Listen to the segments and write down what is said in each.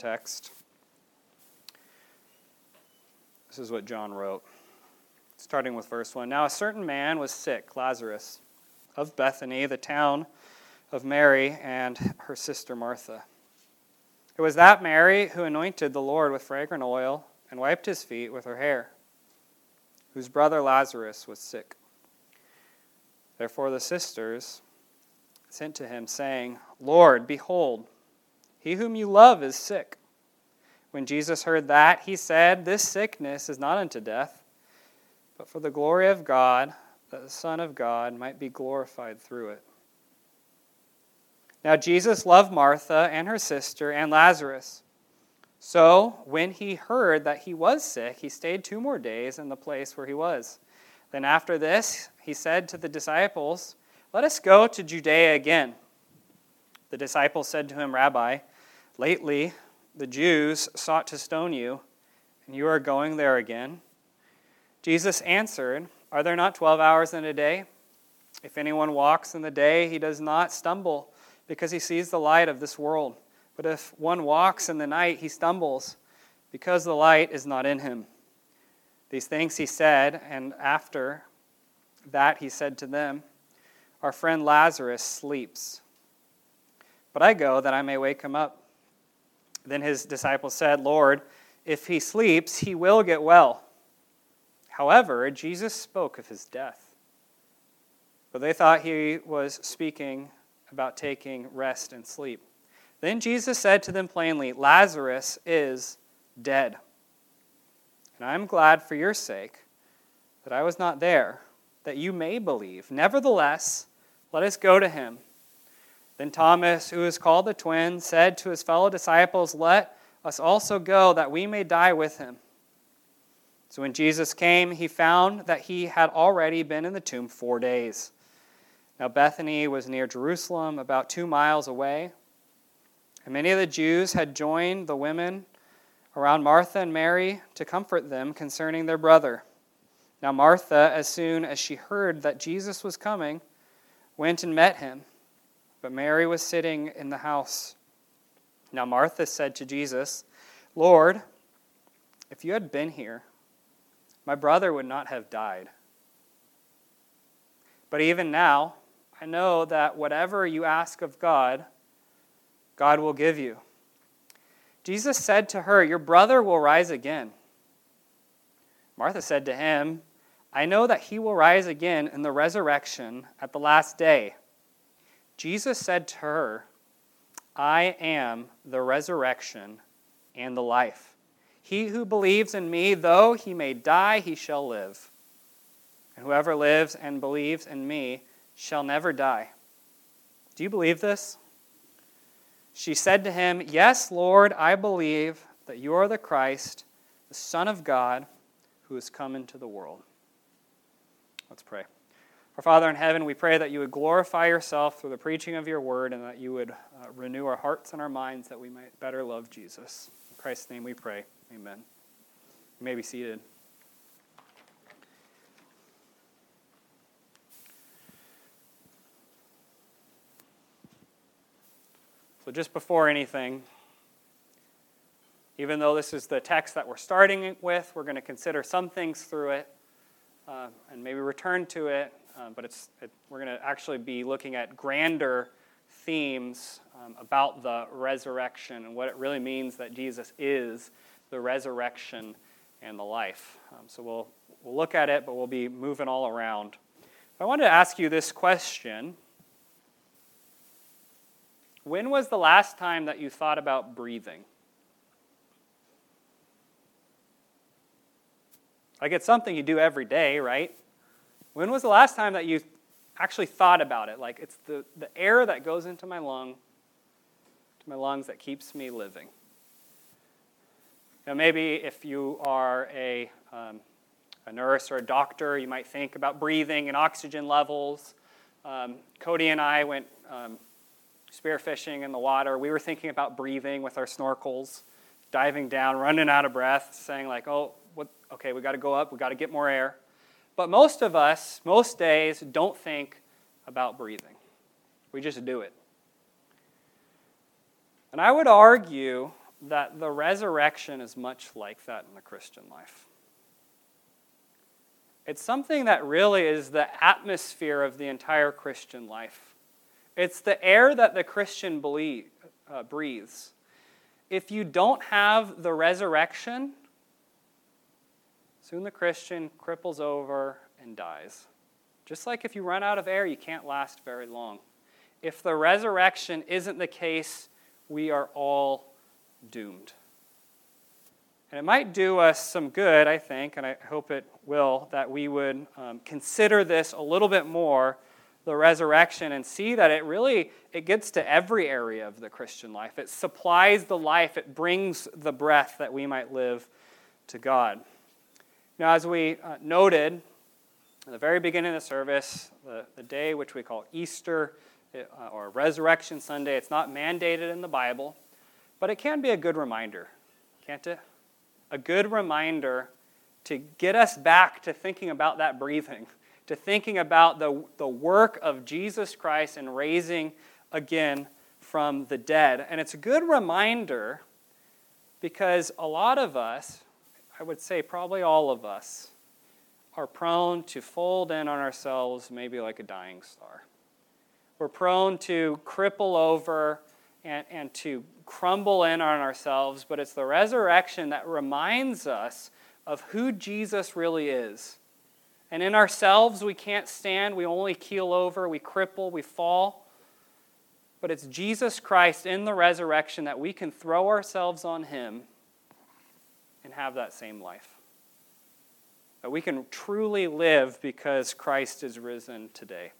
text. This is what John wrote, starting with verse 1. Now a certain man was sick, Lazarus, of Bethany, the town of Mary and her sister Martha. It was that Mary who anointed the Lord with fragrant oil and wiped his feet with her hair, whose brother Lazarus was sick. Therefore the sisters sent to him, saying, Lord, behold, he whom you love is sick. When Jesus heard that, he said, This sickness is not unto death, but for the glory of God, that the Son of God might be glorified through it. Now Jesus loved Martha and her sister and Lazarus. So when he heard that he was sick, he stayed 2 more days in the place where he was. Then after this, he said to the disciples, Let us go to Judea again. The disciples said to him, Rabbi, lately the Jews sought to stone you, and you are going there again? Jesus answered, Are there not 12 hours in a day? If anyone walks in the day, he does not stumble, because he sees the light of this world. But if one walks in the night, he stumbles, because the light is not in him. These things he said, and after that he said to them, Our friend Lazarus sleeps, but I go that I may wake him up. Then his disciples said, Lord, if he sleeps, he will get well. However, Jesus spoke of his death, but they thought he was speaking about taking rest and sleep. Then Jesus said to them plainly, Lazarus is dead. And I am glad for your sake that I was not there, that you may believe. Nevertheless, let us go to him. Then Thomas, who is called the twin, said to his fellow disciples, Let us also go, that we may die with him. So when Jesus came, he found that he had already been in the tomb 4 days. Now Bethany was near Jerusalem, about 2 miles away. And many of the Jews had joined the women around Martha and Mary to comfort them concerning their brother. Now Martha, as soon as she heard that Jesus was coming, went and met him. But Mary was sitting in the house. Now Martha said to Jesus, Lord, if you had been here, my brother would not have died. But even now, I know that whatever you ask of God, God will give you. Jesus said to her, Your brother will rise again. Martha said to him, I know that he will rise again in the resurrection at the last day. Jesus said to her, I am the resurrection and the life. He who believes in me, though he may die, he shall live. And whoever lives and believes in me shall never die. Do you believe this? She said to him, Yes, Lord, I believe that you are the Christ, the Son of God, who has come into the world. Let's pray. Our Father in heaven, we pray that you would glorify yourself through the preaching of your word and that you would renew our hearts and our minds that we might better love Jesus. In Christ's name we pray. Amen. You may be seated. So just before anything, even though this is the text that we're starting with, we're going to consider some things through it and maybe return to it. But we're going to actually be looking at grander themes about the resurrection and what it really means that Jesus is the resurrection and the life. So we'll look at it, but we'll be moving all around. I wanted to ask you this question. When was the last time that you thought about breathing? Like it's something you do every day, right? When was the last time that you actually thought about it? Like it's the air that goes into my lungs that keeps me living. Now maybe if you are a nurse or a doctor, you might think about breathing and oxygen levels. Cody and I went spearfishing in the water. We were thinking about breathing with our snorkels, diving down, running out of breath, saying like, okay, we got to go up, we got to get more air. But most of us, most days, don't think about breathing. We just do it. And I would argue that the resurrection is much like that in the Christian life. It's something that really is the atmosphere of the entire Christian life. It's the air that the Christian breathes. If you don't have the resurrection, soon the Christian cripples over and dies. Just like if you run out of air, you can't last very long. If the resurrection isn't the case, we are all doomed. And it might do us some good, I think, and I hope it will, that we would consider this a little bit more, the resurrection, and see that it gets to every area of the Christian life. It supplies the life. It brings the breath that we might live to God. Now, as we noted at the very beginning of the service, the day which we call Easter or Resurrection Sunday, it's not mandated in the Bible, but it can be a good reminder, can't it? A good reminder to get us back to thinking about that breathing, to thinking about the work of Jesus Christ and raising again from the dead. And it's a good reminder because a lot of us, I would say probably all of us, are prone to fold in on ourselves maybe like a dying star. We're prone to cripple over and to crumble in on ourselves, but it's the resurrection that reminds us of who Jesus really is. And in ourselves, we can't stand, we only keel over, we cripple, we fall. But it's Jesus Christ in the resurrection that we can throw ourselves on Him and have that same life. That we can truly live because Christ is risen today.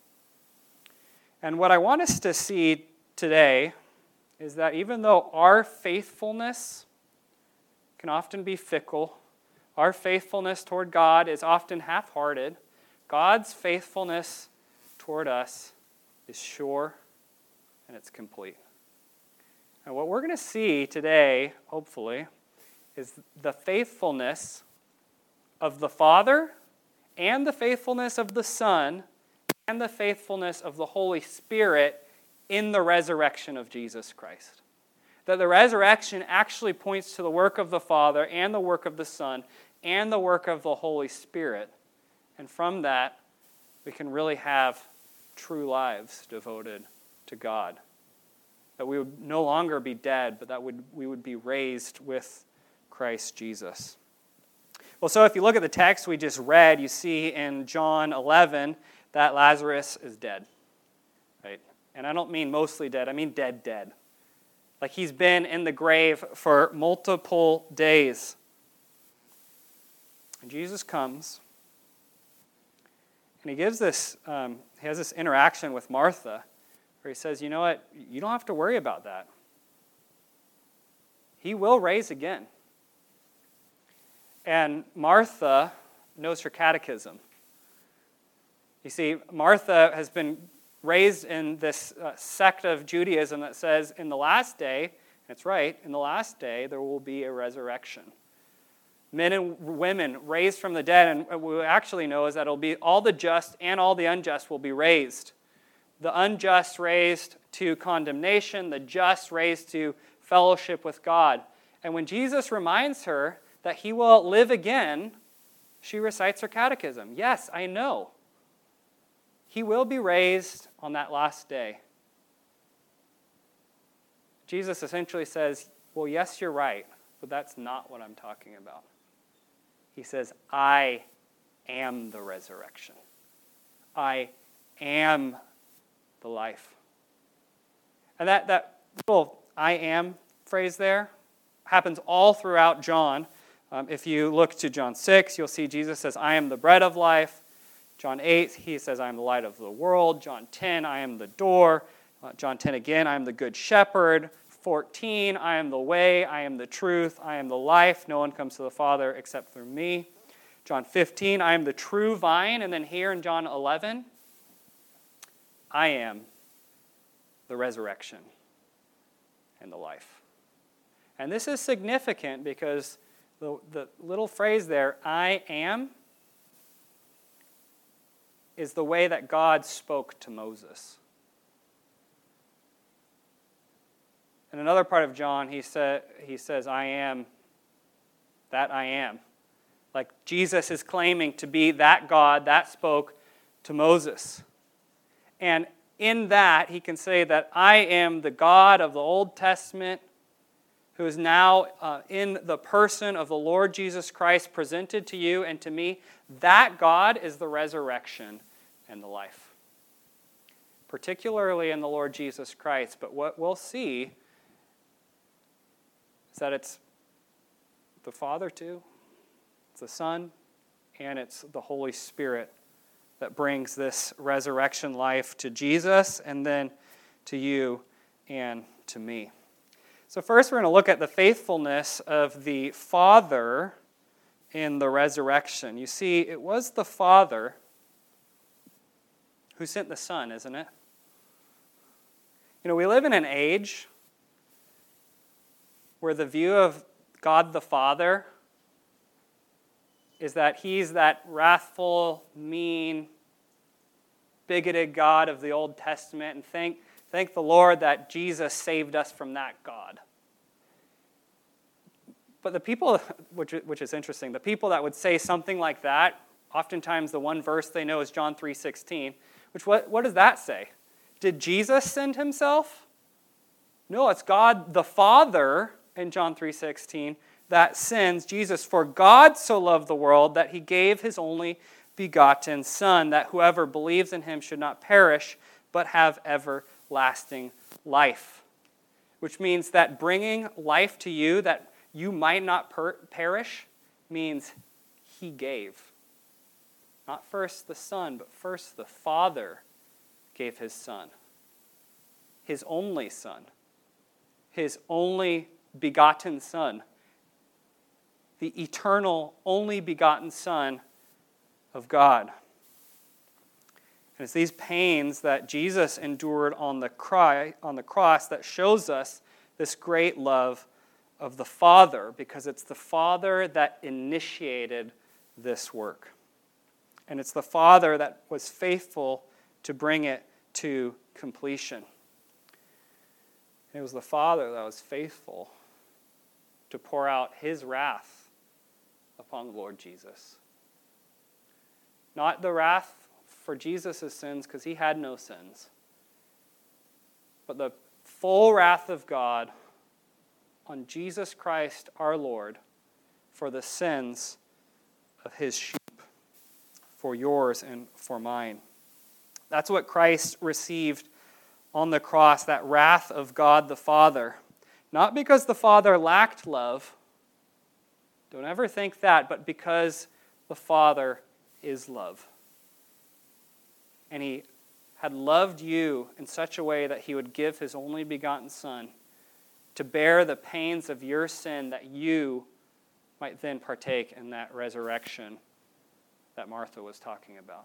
And what I want us to see today is that even though our faithfulness can often be fickle, our faithfulness toward God is often half-hearted, God's faithfulness toward us is sure and it's complete. And what we're going to see today, hopefully, is the faithfulness of the Father and the faithfulness of the Son and the faithfulness of the Holy Spirit in the resurrection of Jesus Christ. That the resurrection actually points to the work of the Father and the work of the Son and the work of the Holy Spirit. And from that, we can really have true lives devoted to God. That we would no longer be dead, but that we would be raised with Christ Jesus. Well, so if you look at the text we just read, you see in John 11 that Lazarus is dead. Right? And I don't mean mostly dead, I mean dead. Like he's been in the grave for multiple days. And Jesus comes, and he gives this, he has this interaction with Martha, where he says, you know what, you don't have to worry about that. He will raise again. And Martha knows her catechism. You see, Martha has been raised in this sect of Judaism that says in the last day, that's right, in the last day there will be a resurrection. Men and women raised from the dead, and what we actually know is that it'll be all the just and all the unjust will be raised. The unjust raised to condemnation, the just raised to fellowship with God. And when Jesus reminds her that he will live again, she recites her catechism. Yes, I know. He will be raised on that last day. Jesus essentially says, well, yes, you're right, but that's not what I'm talking about. He says, I am the resurrection. I am the life. And that little I am phrase there happens all throughout John. If you look to John 6, you'll see Jesus says, I am the bread of life. John 8, he says, I am the light of the world. John 10, I am the door. John 10 again, I am the good shepherd. 14, I am the way, I am the truth, I am the life. No one comes to the Father except through me. John 15, I am the true vine. And then here in John 11, I am the resurrection and the life. And this is significant because the little phrase there, I am, is the way that God spoke to Moses. In another part of John, he says, I am that I am. Like Jesus is claiming to be that God that spoke to Moses. And in that, he can say that I am the God of the Old Testament who is now in the person of the Lord Jesus Christ presented to you and to me. That God is the resurrection and the life. Particularly in the Lord Jesus Christ. But what we'll see is that it's the Father too, it's the Son, and it's the Holy Spirit that brings this resurrection life to Jesus and then to you and to me. So first we're going to look at the faithfulness of the Father in the resurrection. You see, it was the Father who sent the Son, isn't it? You know, we live in an age where the view of God the Father is that he's that wrathful, mean, bigoted God of the Old Testament, and thank the Lord that Jesus saved us from that God. But the people, which is interesting, the people that would say something like that, oftentimes the one verse they know is John 3:16, which what does that say? Did Jesus send himself? No, it's God the Father in John 3:16 that sends Jesus. For God so loved the world that he gave his only begotten Son, that whoever believes in him should not perish, but have everlasting life. Which means that bringing life to you, that you might not perish, means he gave. Not first the Son, but first the Father gave his Son. His only Son. His only begotten Son. The eternal, only begotten Son of God. And it's these pains that Jesus endured on the cross that shows us this great love of the Father, because it's the Father that initiated this work. And it's the Father that was faithful to bring it to completion. And it was the Father that was faithful to pour out his wrath upon the Lord Jesus. Not the wrath for Jesus' sins, because he had no sins, but the full wrath of God on Jesus Christ our Lord for the sins of his sheep, for yours and for mine. That's what Christ received on the cross, that wrath of God the Father. Not because the Father lacked love, don't ever think that, but because the Father is love. And he had loved you in such a way that he would give his only begotten Son to bear the pains of your sin, that you might then partake in that resurrection that Martha was talking about.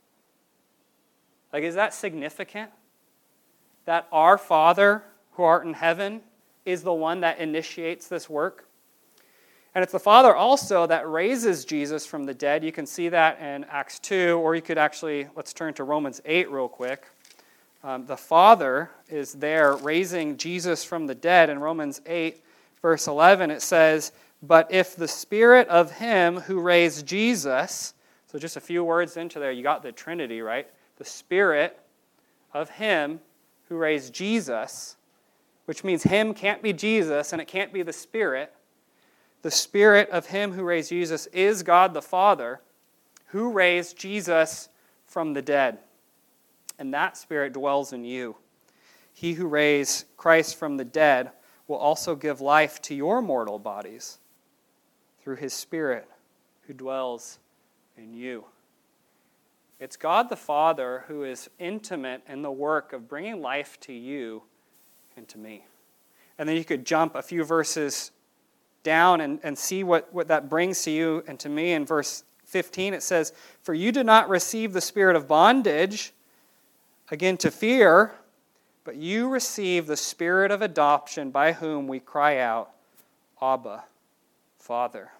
Like, is that significant? That our Father who art in heaven is the one that initiates this work? And it's the Father also that raises Jesus from the dead. You can see that in Acts 2, or you could actually, let's turn to Romans 8 real quick. The Father is there raising Jesus from the dead. In Romans 8, verse 11, it says, "But if the Spirit of him who raised Jesus," so just a few words into there, you got the Trinity, right? The Spirit of him who raised Jesus, which means him can't be Jesus and it can't be the Spirit. The Spirit of him who raised Jesus is God the Father, who raised Jesus from the dead. And that Spirit dwells in you. He who raised Christ from the dead will also give life to your mortal bodies through his Spirit who dwells in you. It's God the Father who is intimate in the work of bringing life to you and to me. And then you could jump a few verses down and see what that brings to you and to me. In verse 15 it says, "For you did not receive the spirit of bondage, again to fear, but you received the Spirit of adoption, by whom we cry out, Abba, Father."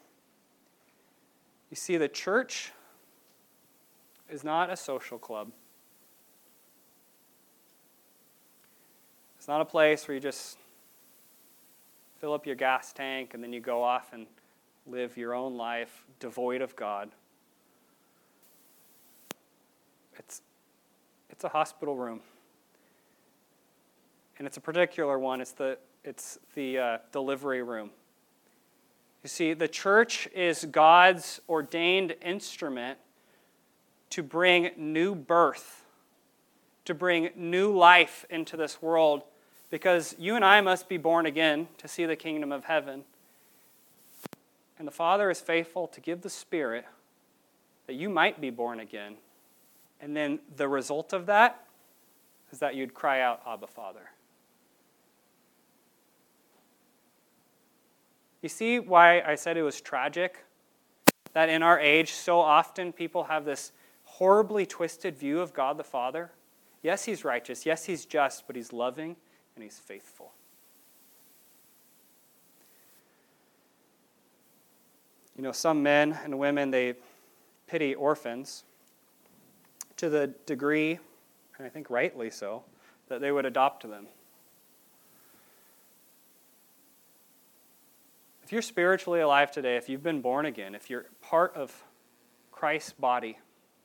You see, the church is not a social club. It's not a place where you just fill up your gas tank, and then you go off and live your own life devoid of God. It's a hospital room. And it's a particular one. It's the delivery room. You see, the church is God's ordained instrument to bring new birth, to bring new life into this world, because you and I must be born again to see the kingdom of heaven. And the Father is faithful to give the Spirit that you might be born again. And then the result of that is that you'd cry out, Abba, Father. You see why I said it was tragic? That in our age, so often people have this horribly twisted view of God the Father. Yes, He's righteous. Yes, He's just, but He's loving and He's faithful. You know, some men and women, they pity orphans to the degree, and I think rightly so, that they would adopt them. If you're spiritually alive today, if you've been born again, if you're part of Christ's body,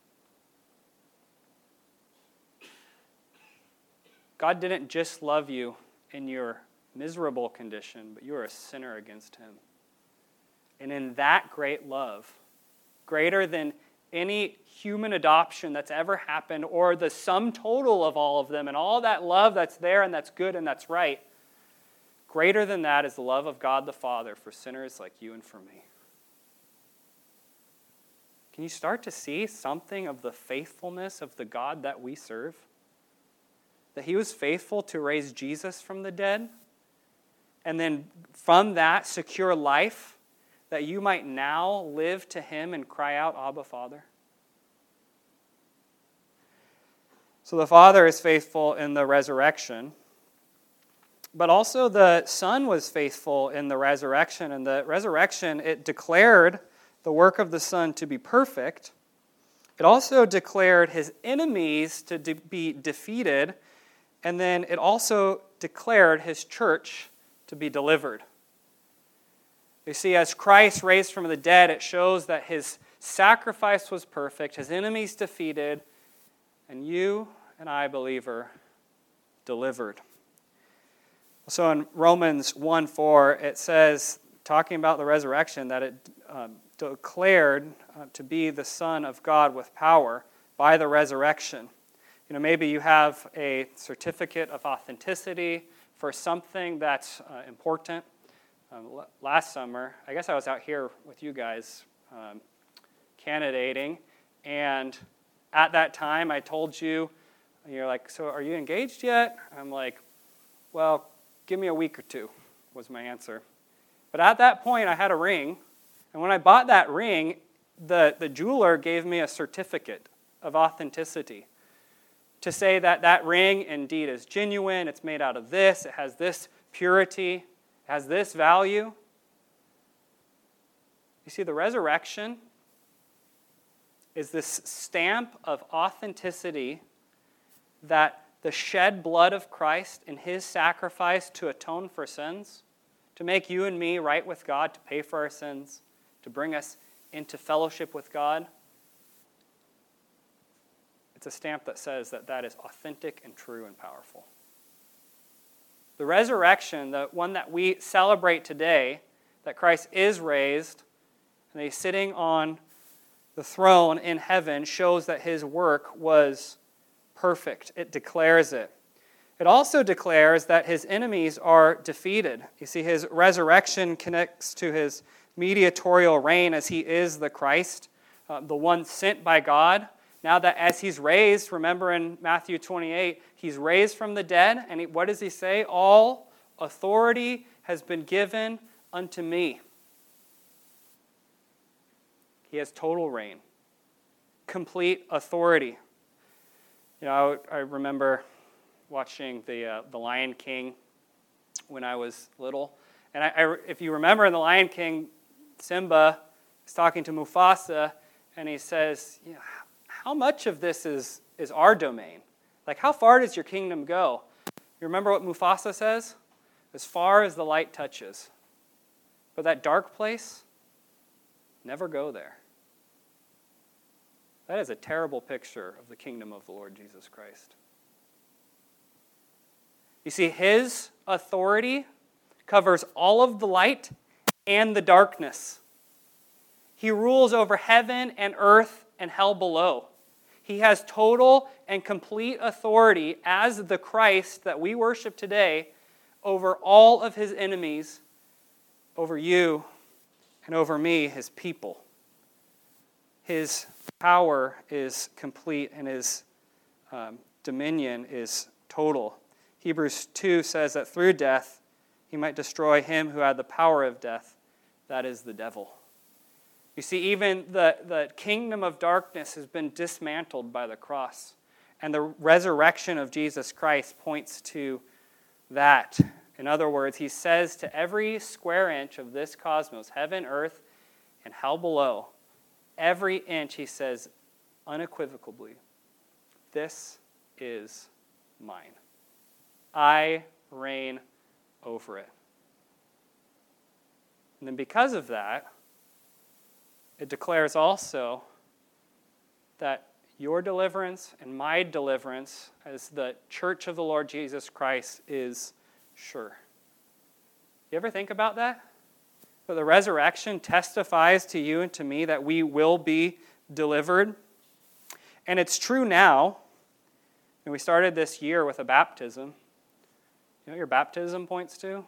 God didn't just love you in your miserable condition, but you are a sinner against Him. And in that great love, greater than any human adoption that's ever happened, or the sum total of all of them, and all that love that's there and that's good and that's right, greater than that is the love of God the Father for sinners like you and for me. Can you start to see something of the faithfulness of the God that we serve? That He was faithful to raise Jesus from the dead, and then from that secure life, that you might now live to Him and cry out, Abba, Father. So the Father is faithful in the resurrection, but also the Son was faithful in the resurrection. And the resurrection, it declared the work of the Son to be perfect. It also declared His enemies to be defeated. And then it also declared His church to be delivered. You see, as Christ raised from the dead, it shows that His sacrifice was perfect, His enemies defeated, and you and I, believer, delivered. So in Romans 1:4, it says, talking about the resurrection, that it declared to be the Son of God with power by the resurrection. You know, maybe you have a certificate of authenticity for something that's important. Last summer, I guess I was out here with you guys candidating, and at that time I told you, you're like, so are you engaged yet? I'm like, well, give me a week or two, was my answer. But at that point I had a ring, and when I bought that ring, the jeweler gave me a certificate of authenticity to say that that ring indeed is genuine, it's made out of this, it has this purity, has this value. You see, the resurrection is this stamp of authenticity that the shed blood of Christ in His sacrifice to atone for sins, to make you and me right with God, to pay for our sins, to bring us into fellowship with God. It's a stamp that says that that is authentic and true and powerful. The resurrection, the one that we celebrate today, that Christ is raised, and He's sitting on the throne in heaven, shows that His work was perfect. It declares it. It also declares that His enemies are defeated. You see, His resurrection connects to His mediatorial reign as He is the Christ, the one sent by God. Now that as He's raised, remember in Matthew 28, He's raised from the dead, and what does He say? All authority has been given unto me. He has total reign, complete authority. You know, I remember watching the Lion King when I was little, and if you remember in the Lion King, Simba is talking to Mufasa, and he says, "Yeah, how much of this is our domain? Like, how far does your kingdom go?" You remember what Mufasa says? as far as the light touches. But that dark place, never go there. That is a terrible picture of the kingdom of the Lord Jesus Christ. You see, his authority covers all of the light and the darkness. He rules over heaven and earth and hell below. He has total and complete authority as the Christ that we worship today over all of his enemies, over you and over me, his people. His power is complete and his dominion is total. Hebrews 2 says that through death, he might destroy him who had the power of death, that is the devil. You see, even the kingdom of darkness has been dismantled by the cross. And the resurrection of Jesus Christ points to that. In other words, he says to every square inch of this cosmos, heaven, earth, and hell below, every inch, he says unequivocally, this is mine. I reign over it. And then because of that, it declares also that your deliverance and my deliverance as the church of the Lord Jesus Christ is sure. You ever think about that? That the resurrection testifies to you and to me that we will be delivered. And it's true now. And we started this year with a baptism. You know what your baptism points to?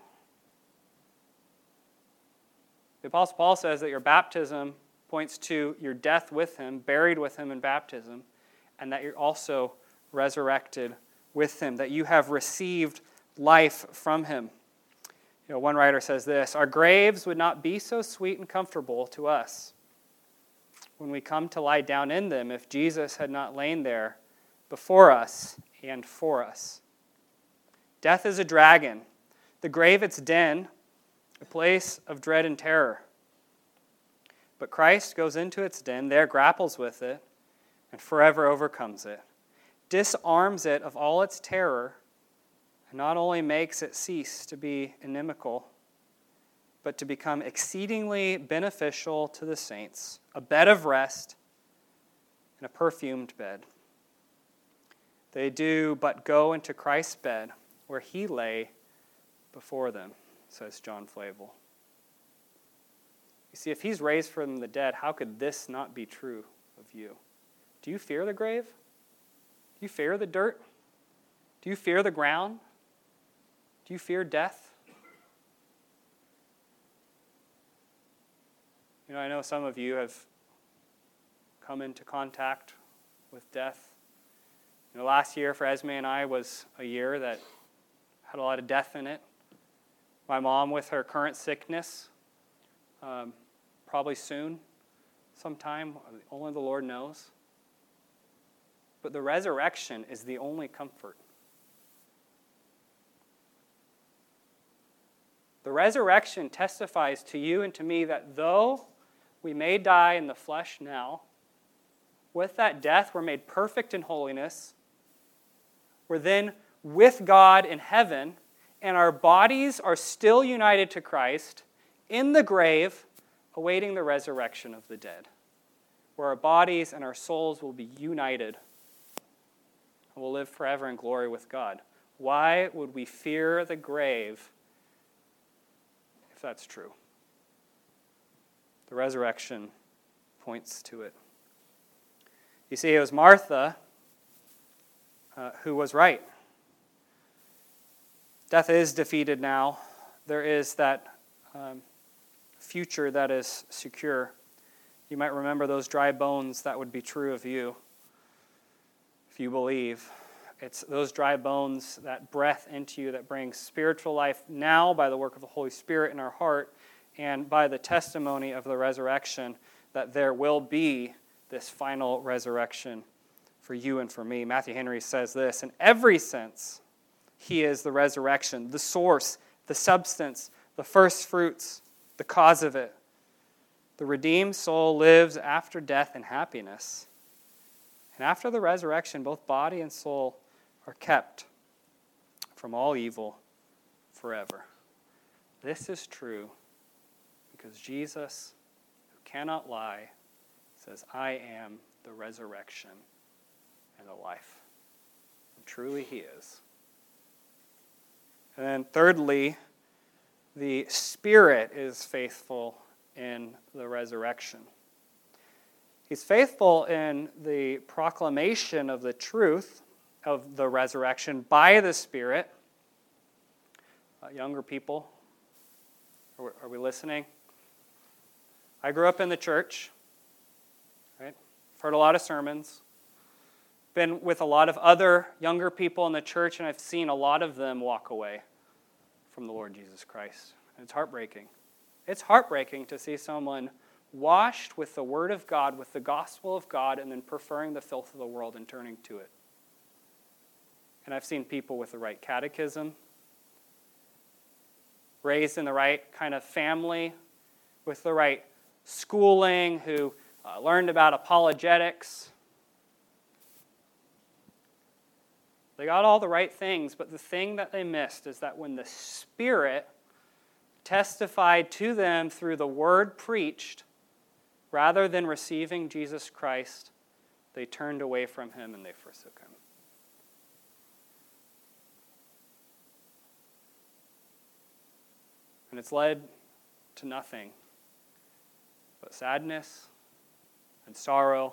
The Apostle Paul says that your baptism points to your death with him, buried with him in baptism, and that you're also resurrected with him, that you have received life from him. You know, one writer says this, our graves would not be so sweet and comfortable to us when we come to lie down in them if Jesus had not lain there before us and for us. Death is a dragon, the grave its den, a place of dread and terror. But Christ goes into its den, there grapples with it, and forever overcomes it, disarms it of all its terror, and not only makes it cease to be inimical, but to become exceedingly beneficial to the saints, a bed of rest and a perfumed bed. They do but go into Christ's bed, where he lay before them, says John Flavel. You see, if he's raised from the dead, how could this not be true of you? Do you fear the grave? Do you fear the dirt? Do you fear the ground? Do you fear death? You know, I know some of you have come into contact with death. You know, last year for Esme and I was a year that had a lot of death in it. My mom with her current sickness, probably soon, sometime, only the Lord knows. But the resurrection is the only comfort. The resurrection testifies to you and to me that though we may die in the flesh now, with that death we're made perfect in holiness. We're then with God in heaven, and our bodies are still united to Christ in the grave, awaiting the resurrection of the dead, where our bodies and our souls will be united and will live forever in glory with God. Why would we fear the grave if that's true? The resurrection points to it. You see, it was Martha who was right. Death is defeated now. There is that future that is secure. You might remember those dry bones. That would be true of you if you believe. It's those dry bones, that breath into you that brings spiritual life now by the work of the Holy Spirit in our heart and by the testimony of the resurrection that there will be this final resurrection for you and for me. Matthew Henry says this, in every sense, he is the resurrection, the source, the substance, the first fruits, the cause of it. The redeemed soul lives after death in happiness. And after the resurrection, both body and soul are kept from all evil forever. This is true because Jesus, who cannot lie, says, I am the resurrection and the life. And truly he is. And then thirdly, the Spirit is faithful in the resurrection. He's faithful in the proclamation of the truth of the resurrection by the Spirit. Younger people, are we listening? I grew up in the church, right? I've heard a lot of sermons. Been with a lot of other younger people in the church, and I've seen a lot of them walk away from the Lord Jesus Christ. And it's heartbreaking. It's heartbreaking to see someone washed with the Word of God, with the gospel of God, and then preferring the filth of the world and turning to it. And I've seen people with the right catechism, raised in the right kind of family, with the right schooling, who learned about apologetics. They got all the right things, but the thing that they missed is that when the Spirit testified to them through the word preached, rather than receiving Jesus Christ, they turned away from him and they forsook him. And it's led to nothing but sadness and sorrow,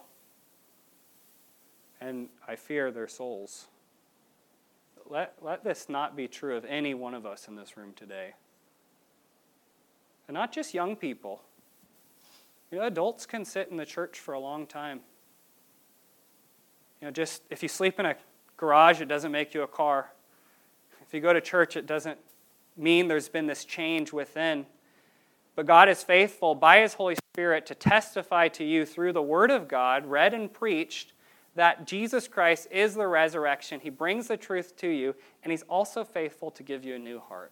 and I fear their souls. Let this not be true of any one of us in this room today. And not just young people. You know, adults can sit in the church for a long time. You know, just if you sleep in a garage, it doesn't make you a car. If you go to church, it doesn't mean there's been this change within. But God is faithful by His Holy Spirit to testify to you through the Word of God, read and preached, that Jesus Christ is the resurrection. He brings the truth to you, and He's also faithful to give you a new heart.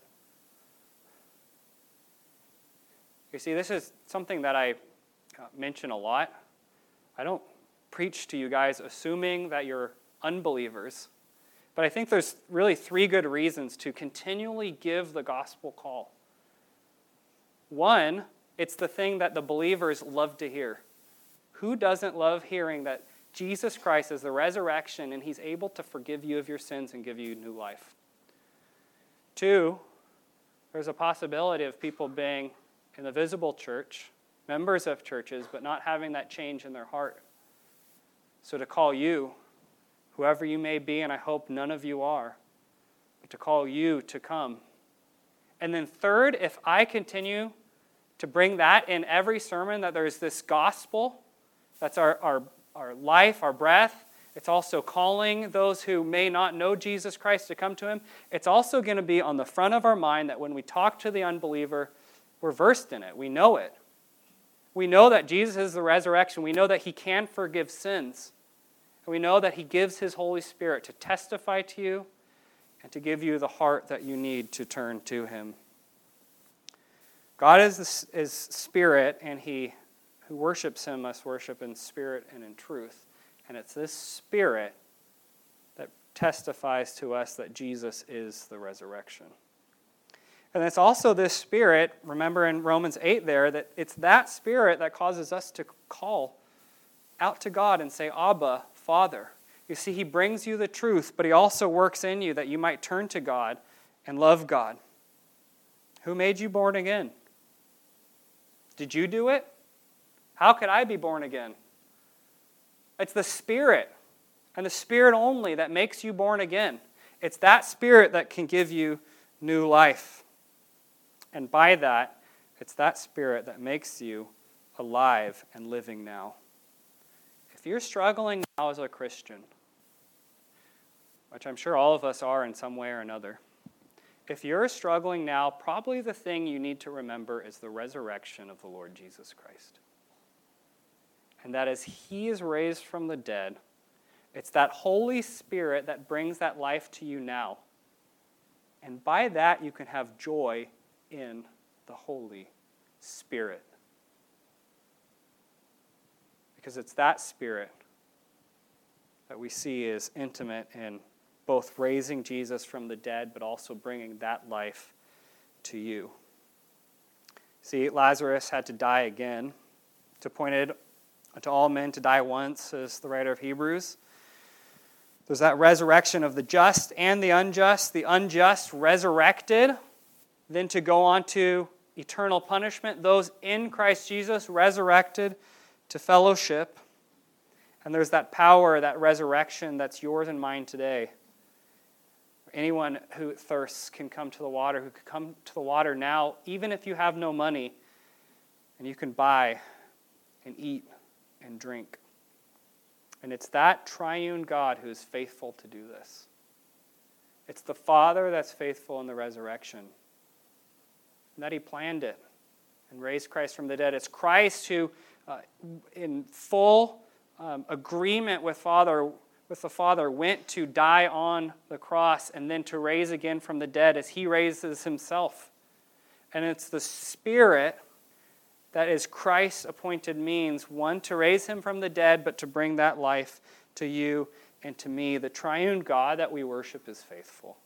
You see, this is something that I mention a lot. I don't preach to you guys assuming that you're unbelievers, but I think there's really three good reasons to continually give the gospel call. One, it's the thing that the believers love to hear. Who doesn't love hearing that Jesus Christ is the resurrection and He's able to forgive you of your sins and give you new life? Two, there's a possibility of people being in the visible church, members of churches, but not having that change in their heart. So to call you, whoever you may be, and I hope none of you are, but to call you to come. And then third, if I continue to bring that in every sermon, that there's this gospel, that's our life, our breath. It's also calling those who may not know Jesus Christ to come to Him. It's also going to be on the front of our mind that when we talk to the unbeliever, we're versed in it. We know it. We know that Jesus is the resurrection. We know that He can forgive sins. And we know that He gives His Holy Spirit to testify to you and to give you the heart that you need to turn to Him. God is Spirit, and He who worships Him must worship in spirit and in truth. And it's this Spirit that testifies to us that Jesus is the resurrection. And it's also this Spirit, remember in Romans 8 there, that it's that Spirit that causes us to call out to God and say, Abba, Father. You see, He brings you the truth, but He also works in you that you might turn to God and love God. Who made you born again? Did you do it? How could I be born again? It's the Spirit, and the Spirit only, that makes you born again. It's that Spirit that can give you new life. And by that, it's that Spirit that makes you alive and living now. If you're struggling now as a Christian, which I'm sure all of us are in some way or another, if you're struggling now, probably the thing you need to remember is the resurrection of the Lord Jesus Christ. And that as He is raised from the dead, it's that Holy Spirit that brings that life to you now. And by that, you can have joy in the Holy Spirit. Because it's that Spirit that we see is intimate in both raising Jesus from the dead, but also bringing that life to you. See, Lazarus had to die again. It's appointed to all men to die once, says the writer of Hebrews. There's that resurrection of the just and the unjust resurrected, then to go on to eternal punishment. Those in Christ Jesus resurrected to fellowship. And there's that power, that resurrection that's yours and mine today. Anyone who thirsts can come to the water, who can come to the water now, even if you have no money, and you can buy and eat and drink. And it's that triune God who is faithful to do this. It's the Father that's faithful in the resurrection. And that He planned it and raised Christ from the dead. It's Christ who, in full agreement with the Father, went to die on the cross and then to raise again from the dead as He raises Himself. And it's the Spirit that is Christ's appointed means, one, to raise Him from the dead, but to bring that life to you and to me. The triune God that we worship is faithful.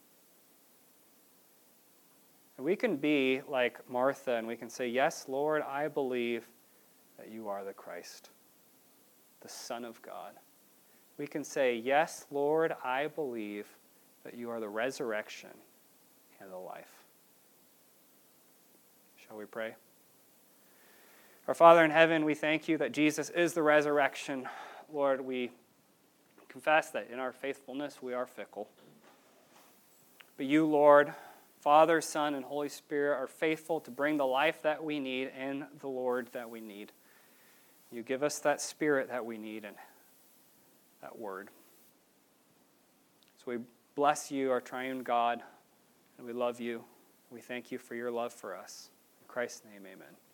And we can be like Martha and we can say, yes, Lord, I believe that you are the Christ, the Son of God. We can say, yes, Lord, I believe that you are the resurrection and the life. Shall we pray? Our Father in heaven, we thank you that Jesus is the resurrection. Lord, we confess that in our faithfulness we are fickle. But you, Lord, Father, Son, and Holy Spirit are faithful to bring the life that we need and the Lord that we need. You give us that Spirit that we need and that Word. So we bless you, our triune God, and we love you. We thank you for your love for us. In Christ's name, amen.